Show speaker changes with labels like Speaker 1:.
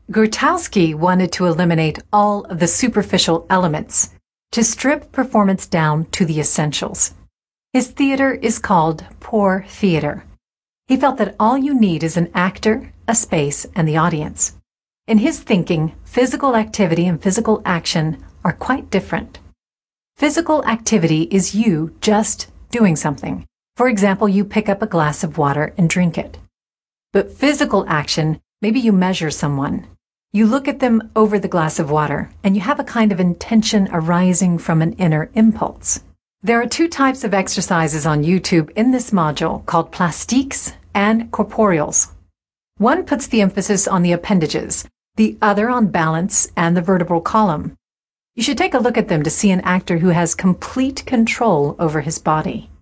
Speaker 1: Grotowski wanted to eliminate all of the superficial elements, to strip performance down to the essentials. His theater is called poor theater. He felt that all you need is an actor, a space, and the audience. In his thinking, physical activity and physical action are quite different. Physical activity is you just doing something. For example, you pick up a glass of water and drink it. But physical action, maybe you measure someone. You look at them over the glass of water, and you have a kind of intention arising from an inner impulse. There are two types of exercises on YouTube in this module called plastiques and corporeals. One puts the emphasis on the appendages, the other on balance and the vertebral column. You should take a look at them to see an actor who has complete control over his body.